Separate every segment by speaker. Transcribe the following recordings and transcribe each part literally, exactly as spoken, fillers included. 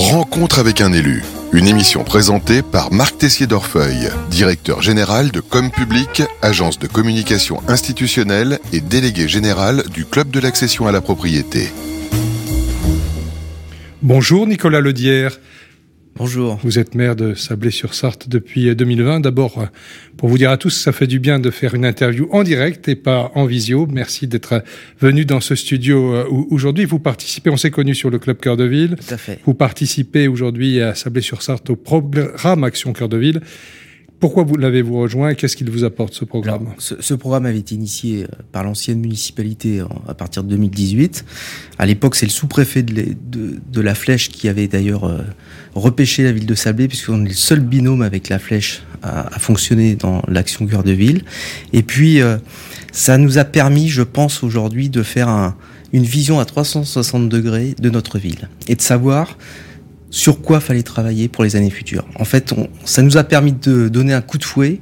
Speaker 1: Rencontre avec un élu. Une émission présentée par Marc Tessier-Dorfeuille, directeur général de Com Public, agence de communication institutionnelle et délégué général du Club de l'accession à la propriété.
Speaker 2: Bonjour Nicolas Ledière.
Speaker 3: Bonjour.
Speaker 2: Vous êtes maire de Sablé-sur-Sarthe depuis deux mille vingt. D'abord, pour vous dire à tous, ça fait du bien de faire une interview en direct et pas en visio. Merci d'être venu dans ce studio aujourd'hui. Vous participez, on s'est connus sur le Club Cœur de Ville.
Speaker 3: Tout à fait.
Speaker 2: Vous participez aujourd'hui à Sablé-sur-Sarthe au programme Action Cœur de Ville. Pourquoi vous l'avez-vous rejoint et qu'est-ce qu'il vous apporte ce programme ?
Speaker 3: Alors, ce, ce programme avait été initié par l'ancienne municipalité à partir de deux mille dix-huit. À l'époque, c'est le sous-préfet de, de, de la Flèche qui avait d'ailleurs euh, repêché la ville de Sablé, puisqu'on est le seul binôme avec la Flèche à, à fonctionner dans l'action Cœur de Ville. Et puis, euh, ça nous a permis, je pense, aujourd'hui, de faire un, une vision à trois cent soixante degrés de notre ville et de savoir sur quoi fallait travailler pour les années futures. En fait, on, ça nous a permis de donner un coup de fouet,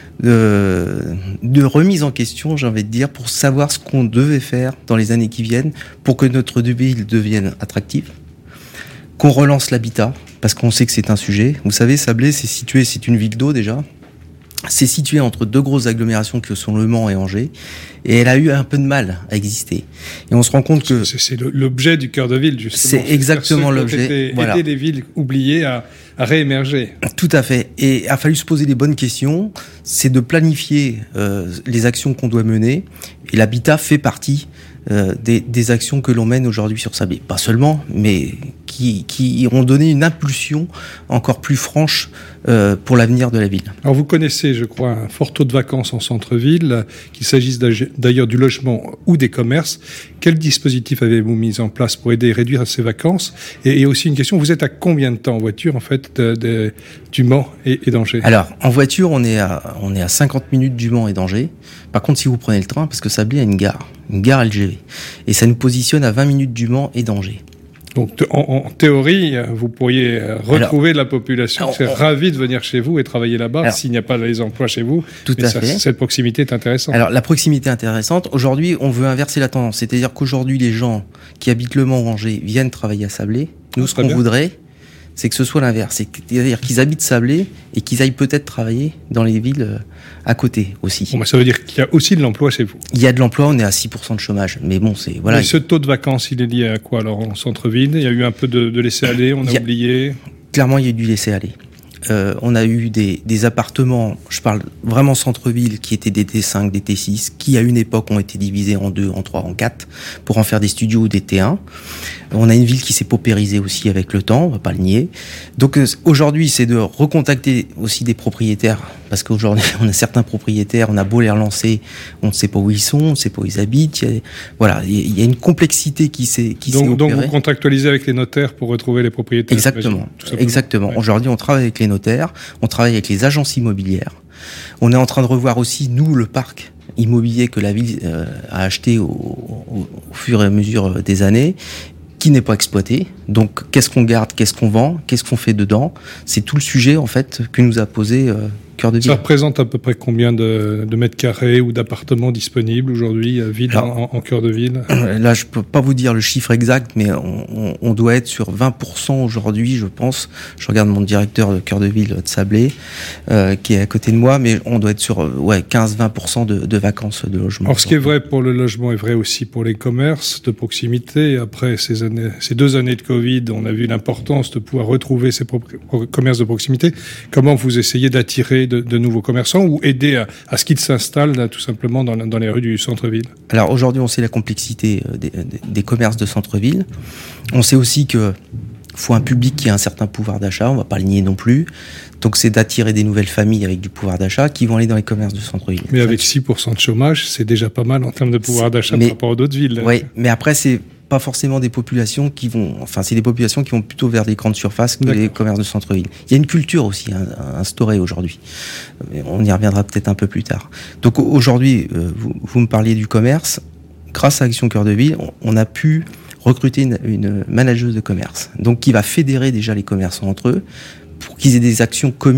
Speaker 3: de, de remise en question, j'ai envie de dire, pour savoir ce qu'on devait faire dans les années qui viennent pour que notre ville devienne attractive, qu'on relance l'habitat, parce qu'on sait que c'est un sujet. Vous savez, Sablé, c'est situé, c'est une ville d'eau déjà. C'est situé entre deux grosses agglomérations que sont Le Mans et Angers, et elle a eu un peu de mal à exister. Et on se rend compte que
Speaker 2: c'est, c'est l'objet du cœur de ville, justement.
Speaker 3: C'est exactement l'objet.
Speaker 2: Aider,
Speaker 3: voilà.
Speaker 2: aider les villes oubliées à, à réémerger.
Speaker 3: Tout à fait. Et il a fallu se poser les bonnes questions. C'est de planifier euh, les actions qu'on doit mener. Et l'habitat fait partie euh, des, des actions que l'on mène aujourd'hui sur Sablé. Pas seulement, mais qui, qui ont donné une impulsion encore plus franche euh, pour l'avenir de la ville.
Speaker 2: Alors vous connaissez, je crois, un fort taux de vacances en centre-ville, qu'il s'agisse d'ailleurs du logement ou des commerces. Quel dispositif avez-vous mis en place pour aider à réduire ces vacances ? et, et aussi une question, vous êtes à combien de temps en voiture, en fait, de, de, du Mans et, et d'Angers ?
Speaker 3: Alors, en voiture, on est, à, on est à cinquante minutes du Mans et d'Angers. Par contre, si vous prenez le train, parce que Sablé a une gare, une gare L G V, et ça nous positionne à vingt minutes du Mans et d'Angers.
Speaker 2: Donc, en, en théorie, vous pourriez retrouver alors, la population qui serait ravie de venir chez vous et travailler là-bas alors, s'il n'y a pas les emplois chez vous.
Speaker 3: Tout
Speaker 2: mais
Speaker 3: à
Speaker 2: ça,
Speaker 3: fait.
Speaker 2: Cette proximité est intéressante.
Speaker 3: Alors, la proximité est intéressante. Aujourd'hui, on veut inverser la tendance. C'est-à-dire qu'aujourd'hui, les gens qui habitent Le Mans ou Angers viennent travailler à Sablé. Nous, ce qu'on bien. voudrait, c'est que ce soit l'inverse. C'est-à-dire qu'ils habitent Sablé et qu'ils aillent peut-être travailler dans les villes à côté aussi.
Speaker 2: Bon, bah, ça veut dire qu'il y a aussi de l'emploi chez vous.
Speaker 3: Il y a de l'emploi, on est à six pour cent de chômage. Mais bon, c'est... voilà.
Speaker 2: Mais ce taux de vacances, il est lié à quoi alors en centre-ville ? Il y a eu un peu de, de laisser-aller, on a, a oublié.
Speaker 3: Clairement, il y a eu du laisser-aller. Euh, on a eu des, des appartements, je parle vraiment centre-ville, qui étaient des T cinq, des T six, qui à une époque ont été divisés en deux, en trois, en quatre, pour en faire des studios ou des T un. On a une ville qui s'est paupérisée aussi avec le temps, on va pas le nier. Donc euh, aujourd'hui, c'est de recontacter aussi des propriétaires, parce qu'aujourd'hui, on a certains propriétaires, on a beau les relancer, on ne sait pas où ils sont, on ne sait pas où ils habitent. Il y a, voilà, il y a une complexité qui s'est qui
Speaker 2: donc,
Speaker 3: s'est opérée.
Speaker 2: Donc vous contractualisez avec les notaires pour retrouver les propriétaires.
Speaker 3: Exactement, exactement. Ouais. Aujourd'hui, on travaille avec les notaires, on travaille avec les agences immobilières. On est en train de revoir aussi, nous, le parc immobilier que la ville euh, a acheté au, au, au fur et à mesure des années, qui n'est pas exploité. Donc, qu'est-ce qu'on garde, qu'est-ce qu'on vend, qu'est-ce qu'on fait dedans ? C'est tout le sujet, en fait, que nous a posé euh, Cœur de Ville.
Speaker 2: Ça représente à peu près combien de, de mètres carrés ou d'appartements disponibles aujourd'hui, vides en, en Cœur de Ville ?
Speaker 3: Là, je peux pas vous dire le chiffre exact, mais on, on, on doit être sur vingt pour cent aujourd'hui, je pense. Je regarde mon directeur de Cœur de Ville de Sablé, euh, qui est à côté de moi, mais on doit être sur ouais, quinze à vingt pour cent de, de vacances de logement.
Speaker 2: Alors, ce qui est vrai pour le logement est vrai aussi pour les commerces de proximité. Après ces années, ces deux années de Covid, on a vu l'importance de pouvoir retrouver ces pro- pro- commerces de proximité. Comment vous essayez d'attirer De, de nouveaux commerçants ou aider à, à ce qu'ils s'installent là, tout simplement dans, dans les rues du centre-ville ?
Speaker 3: Alors aujourd'hui, on sait la complexité des, des, des commerces de centre-ville. On sait aussi que faut un public qui a un certain pouvoir d'achat, on va pas le nier non plus. Donc c'est d'attirer des nouvelles familles avec du pouvoir d'achat qui vont aller dans les commerces de centre-ville.
Speaker 2: Mais avec six pour cent de chômage, c'est déjà pas mal en termes de pouvoir d'achat mais, par rapport aux autres villes.
Speaker 3: Oui, mais après c'est pas forcément des populations qui vont, enfin c'est des populations qui vont plutôt vers des grandes surfaces que D'accord. les commerces de centre-ville. Il y a une culture aussi hein, instaurée aujourd'hui. On y reviendra peut-être un peu plus tard. Donc aujourd'hui, euh, vous, vous me parliez du commerce. Grâce à Action Cœur de Ville, on, on a pu recruter une, une manageuse de commerce, donc qui va fédérer déjà les commerçants entre eux pour qu'ils aient des actions communes.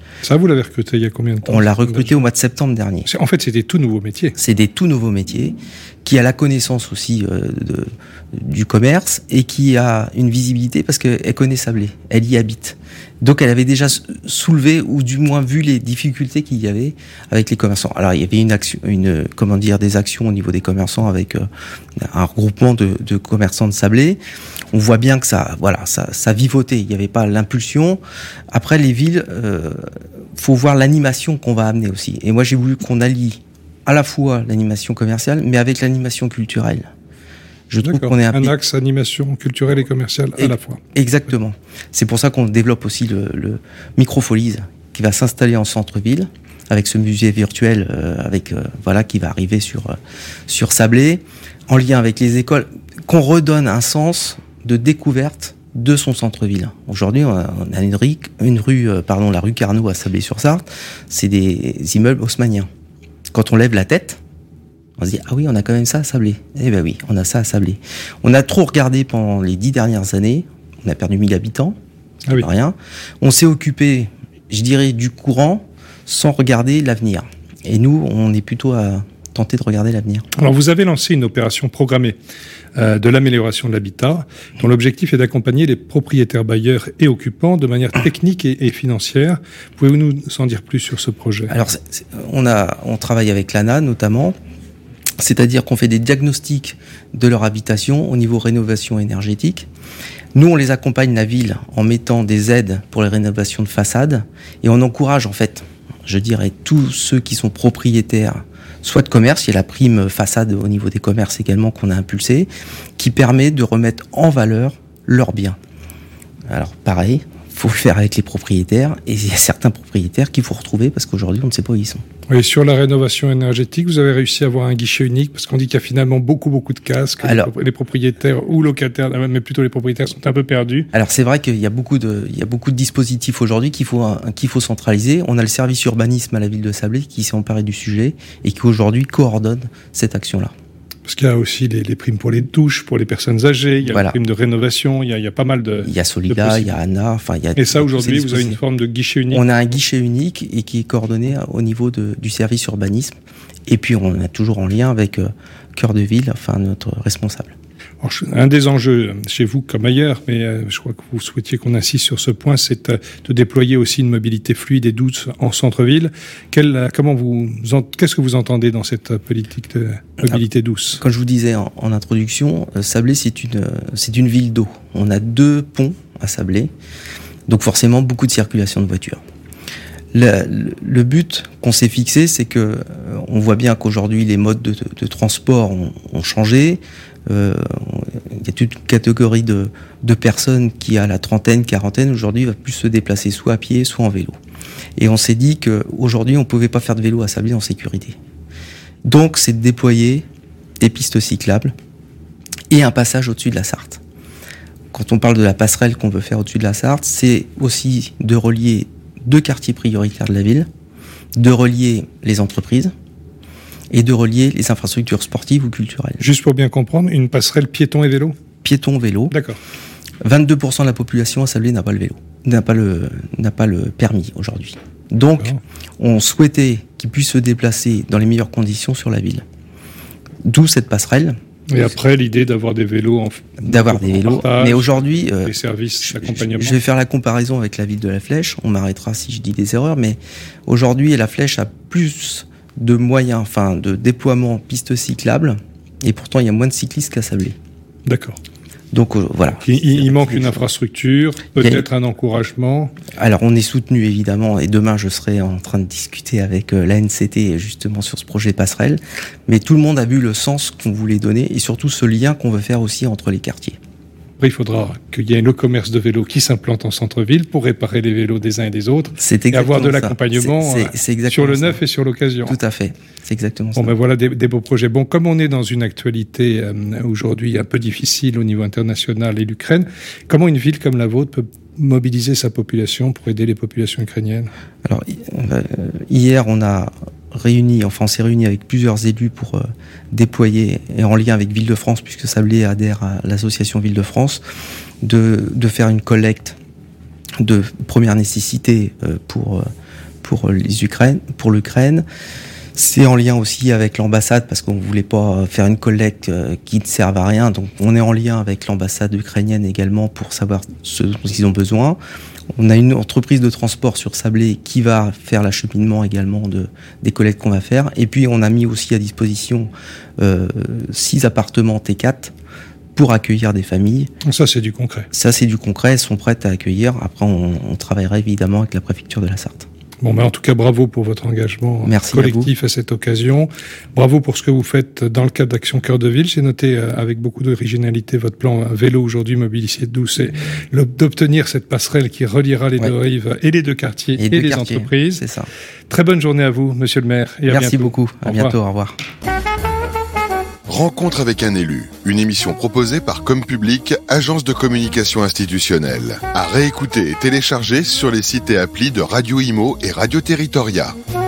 Speaker 2: Ça, vous l'avez recruté il y a combien de temps?
Speaker 3: On l'a recruté au mois de septembre dernier.
Speaker 2: En fait, c'est des tout nouveaux métiers.
Speaker 3: C'est des tout nouveaux métiers, qui a la connaissance aussi euh, de, du commerce et qui a une visibilité parce qu'elle connaît Sablé, elle y habite. Donc elle avait déjà soulevé ou du moins vu les difficultés qu'il y avait avec les commerçants. Alors il y avait une action, une comment dire, des actions au niveau des commerçants avec euh, un regroupement de, de commerçants de Sablé. On voit bien que ça, voilà, ça, ça vivotait. Il n'y avait pas l'impulsion. Après les villes, euh, faut voir l'animation qu'on va amener aussi. Et moi j'ai voulu qu'on allie à la fois l'animation commerciale, mais avec l'animation culturelle. Je trouve
Speaker 2: D'accord.
Speaker 3: qu'on est un,
Speaker 2: un axe animation culturelle et commerciale à
Speaker 3: et,
Speaker 2: la fois.
Speaker 3: Exactement. C'est pour ça qu'on développe aussi le, le Microfolies qui va s'installer en centre-ville avec ce musée virtuel euh, avec euh, voilà qui va arriver sur euh, sur Sablé en lien avec les écoles, qu'on redonne un sens de découverte de son centre-ville. Aujourd'hui, on a, on a une rue, une rue euh, pardon, la rue Carnot à Sablé-sur-Sarthe, c'est des immeubles haussmanniens. Quand on lève la tête, on se dit, ah oui, on a quand même ça à Sablé. Eh ben oui, on a ça à Sablé. On a trop regardé pendant les dix dernières années. On a perdu mille habitants.
Speaker 2: Ah oui.
Speaker 3: Rien. On s'est occupé, je dirais, du courant sans regarder l'avenir. Et nous, on est plutôt à tenter de regarder l'avenir.
Speaker 2: Alors, vous avez lancé une opération programmée euh, de l'amélioration de l'habitat, dont l'objectif est d'accompagner les propriétaires bailleurs et occupants de manière technique et, et financière. Pouvez-vous nous en dire plus sur ce projet?
Speaker 3: Alors, c'est, c'est, on, a, on travaille avec l'A N A notamment. C'est-à-dire qu'on fait des diagnostics de leur habitation au niveau rénovation énergétique. Nous, on les accompagne, la ville, en mettant des aides pour les rénovations de façade et on encourage, en fait, je dirais, tous ceux qui sont propriétaires, soit de commerce, il y a la prime façade au niveau des commerces également qu'on a impulsée, qui permet de remettre en valeur leurs biens. Alors, pareil, il faut le faire avec les propriétaires et il y a certains propriétaires qu'il faut retrouver parce qu'aujourd'hui, on ne sait pas où ils sont.
Speaker 2: Oui, sur la rénovation énergétique, vous avez réussi à avoir un guichet unique parce qu'on dit qu'il y a finalement beaucoup, beaucoup de cases, que alors, les propriétaires ou locataires, mais plutôt les propriétaires sont un peu perdus.
Speaker 3: Alors c'est vrai qu'il y a beaucoup de, il y a beaucoup de dispositifs aujourd'hui qu'il faut, qu'il faut centraliser. On a le service urbanisme à la ville de Sablé qui s'est emparé du sujet et qui aujourd'hui coordonne cette action-là.
Speaker 2: Parce qu'il y a aussi les, les primes pour les douches, pour les personnes âgées, il y a
Speaker 3: voilà.
Speaker 2: les primes de rénovation, il y a, il y a pas mal de...
Speaker 3: Il y a Solida, il y a A N A, enfin il y a...
Speaker 2: Et ça, aujourd'hui, vous avez une forme de guichet unique?
Speaker 3: On a un guichet unique et qui est coordonné au niveau de, du service urbanisme. Et puis on est toujours en lien avec euh, Cœur de Ville, enfin notre responsable.
Speaker 2: Alors, un des enjeux chez vous comme ailleurs, mais euh, je crois que vous souhaitiez qu'on insiste sur ce point, c'est euh, de déployer aussi une mobilité fluide et douce en centre-ville. Quel, euh, comment vous, en, qu'est-ce que vous entendez dans cette politique de mobilité douce?
Speaker 3: Comme je vous disais en, en introduction, euh, Sablé c'est une, euh, c'est une ville d'eau. On a deux ponts à Sablé, donc forcément beaucoup de circulation de voitures. Le, le, le but qu'on s'est fixé, c'est que euh, on voit bien qu'aujourd'hui les modes de, de, de transport ont, ont changé. Euh, il y a toute une catégorie de, de personnes qui, à la trentaine, quarantaine, aujourd'hui, va plus se déplacer soit à pied, soit en vélo. Et on s'est dit qu'aujourd'hui, on ne pouvait pas faire de vélo à Sablé en sécurité. Donc, c'est de déployer des pistes cyclables et un passage au-dessus de la Sarthe. Quand on parle de la passerelle qu'on veut faire au-dessus de la Sarthe, c'est aussi de relier deux quartiers prioritaires de la ville, de relier les entreprises, et de relier les infrastructures sportives ou culturelles.
Speaker 2: Juste pour bien comprendre, une passerelle piéton et vélo?
Speaker 3: Piéton, vélo.
Speaker 2: D'accord.
Speaker 3: vingt-deux pour cent de la population à Sablé n'a pas le vélo, n'a pas le, n'a pas le permis aujourd'hui. Donc, D'accord. on souhaitait qu'ils puissent se déplacer dans les meilleures conditions sur la ville. D'où cette passerelle.
Speaker 2: Et après, l'idée d'avoir des vélos en
Speaker 3: D'avoir des vélos.
Speaker 2: Partage,
Speaker 3: mais aujourd'hui,
Speaker 2: euh, des services d'accompagnement.
Speaker 3: Je vais faire la comparaison avec la ville de La Flèche. On m'arrêtera si je dis des erreurs, mais aujourd'hui, La Flèche a plus de moyens, enfin de déploiement pistes cyclables, et pourtant il y a moins de cyclistes qu'à Sablé.
Speaker 2: D'accord.
Speaker 3: Donc euh, voilà.
Speaker 2: Il, il manque une infrastructure, peut-être a... un encouragement.
Speaker 3: Alors on est soutenu évidemment, et demain je serai en train de discuter avec euh, l'A N C T justement sur ce projet passerelle, mais tout le monde a vu le sens qu'on voulait donner, et surtout ce lien qu'on veut faire aussi entre les quartiers.
Speaker 2: Après, il faudra qu'il y ait le commerce de vélos qui s'implante en centre-ville pour réparer les vélos des uns et des autres.
Speaker 3: C'est
Speaker 2: et avoir de l'accompagnement
Speaker 3: c'est, c'est, c'est
Speaker 2: sur le
Speaker 3: ça.
Speaker 2: neuf et sur l'occasion.
Speaker 3: Tout à fait. C'est exactement
Speaker 2: bon,
Speaker 3: ça.
Speaker 2: Ben voilà des, des beaux projets. Bon, comme on est dans une actualité euh, aujourd'hui un peu difficile au niveau international et l'Ukraine, comment une ville comme la vôtre peut mobiliser sa population pour aider les populations ukrainiennes?
Speaker 3: Alors, euh, hier, on a réuni, enfin on s'est réuni avec plusieurs élus pour euh, déployer, et en lien avec Ville-de-France, puisque Sablé adhère à l'association Ville-de-France, de, de faire une collecte de première nécessité euh, pour euh, pour les Ukraine, pour l'Ukraine. C'est en lien aussi avec l'ambassade parce qu'on voulait pas faire une collecte qui ne serve à rien. Donc on est en lien avec l'ambassade ukrainienne également pour savoir ce dont ils ont besoin. On a une entreprise de transport sur Sablé qui va faire l'acheminement également de, des collectes qu'on va faire. Et puis on a mis aussi à disposition euh, six appartements T quatre pour accueillir des familles.
Speaker 2: Ça c'est du concret.
Speaker 3: Ça c'est du concret, elles sont prêtes à accueillir. Après on, on travaillera évidemment avec la préfecture de la Sarthe.
Speaker 2: Bon, ben en tout cas, bravo pour votre engagement
Speaker 3: Merci
Speaker 2: collectif à, à cette occasion. Bravo pour ce que vous faites dans le cadre d'Action Cœur de Ville. J'ai noté euh, avec beaucoup d'originalité votre plan vélo aujourd'hui, mobilité douce, et d'obtenir cette passerelle qui reliera les ouais. deux rives et les deux quartiers et, et deux les quartiers, entreprises.
Speaker 3: C'est ça.
Speaker 2: Très bonne journée à vous, monsieur le maire. Et à
Speaker 3: Merci
Speaker 2: bientôt.
Speaker 3: beaucoup. À
Speaker 2: au
Speaker 3: bientôt.
Speaker 2: Revoir.
Speaker 3: Au revoir.
Speaker 1: Rencontre avec un élu, une émission proposée par Com Public, agence de communication institutionnelle. À réécouter et télécharger sur les sites et applis de Radio Imo et Radio Territoria.